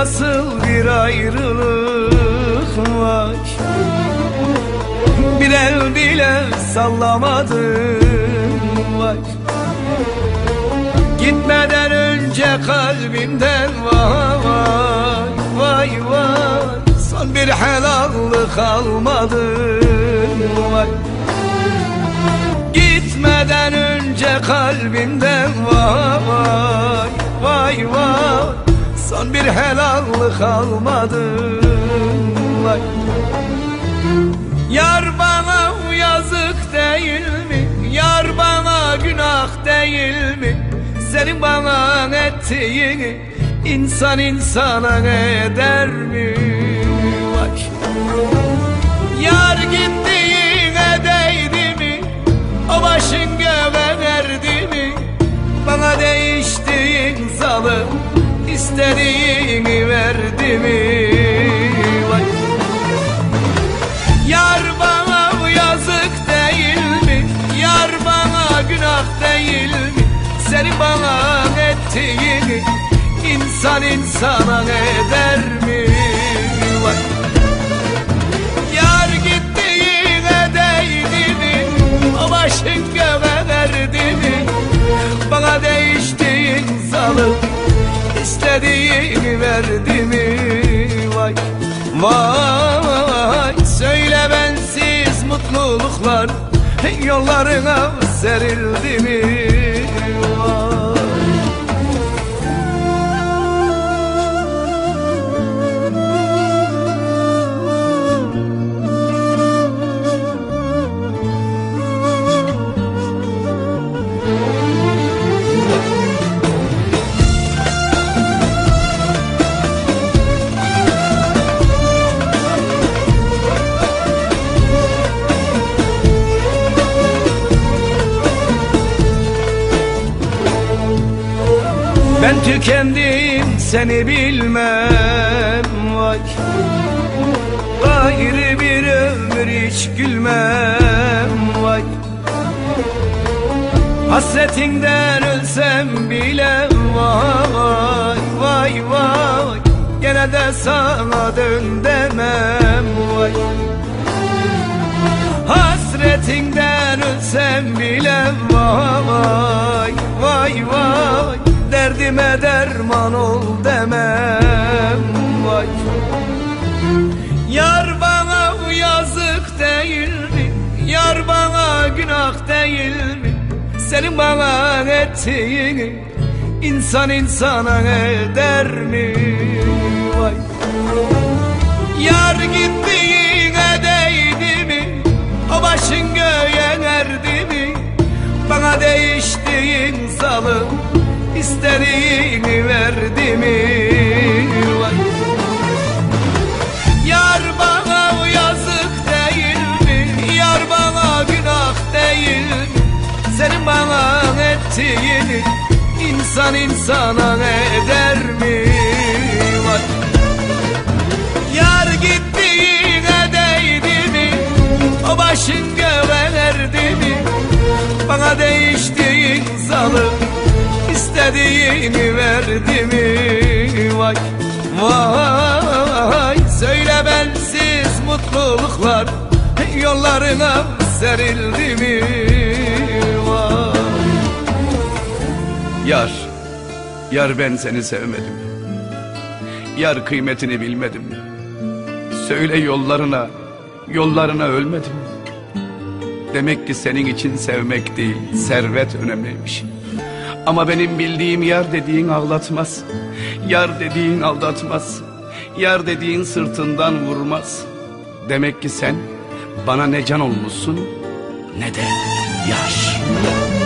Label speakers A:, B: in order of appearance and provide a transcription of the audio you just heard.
A: nasıl bir ayrılık var. Bir el bile sallamadım var. Gitmeden önce kalbimden vay vay vay, son bir helallık almadım vay. Gitmeden önce kalbimden vay vay vay, son bir helallık almadım vay. Yar bana yazık değil mi? Yar bana günah değil mi? Senin bana ettiğini insan insana eder mi? Vay. Yar gittiğine değdi mi? O başın göğe erdi mi? Bana değiştiğin zalim istediğini verdi mi? Vay. Yar bana yazık değil mi? Yar bana günah değil mi? Senin bana ettiğini insan insana eder mi? Vay. Yar gittiğine değdi mi? O başın göğe erdi mi? Bana değiştiğin zalim istediğini verdi mi? Vay vay, söyle bensiz mutluluklar yollarına serildi mi? Vay. Ben tükendim seni bilmem vay. Gayrı bir ömür hiç gülmem vay. Hasretinden ölsem bile vay vay vay, gene de sana dön demem vay. Hasretinden ölsem bile vay vay vay, derdime derman ol demem vay. Yar bana yazık değil mi? Yar bana günah değil mi? Senin bana ettiğini insan insana eder mi? Vay. Yar gittiğine değdi mi? O başın göğe erdi mi? Bana değiştiğin zalim istediğini verdi mi? Vay. Yar bana yazık değil mi? Yar bana günah değil mi? Senin bana ettiğini insan insana eder mi? Vay. Yar gittiğine değdi mi? O başın göğe erdi mi? Bana değiştiğin zalim istediğini verdi mi? Vay vay, söyle bensiz mutluluklar yollarına serildi mi? Vay. Yar ben seni sevmedim. Yar kıymetini bilmedim. Söyle yollarına ölmedim. Demek ki senin için sevmek değil, servet önemliymiş. Ama benim bildiğim yar dediğin ağlatmaz. Yar dediğin aldatmaz. Yar dediğin sırtından vurmaz. Demek ki sen bana ne can olmuşsun ne de yar.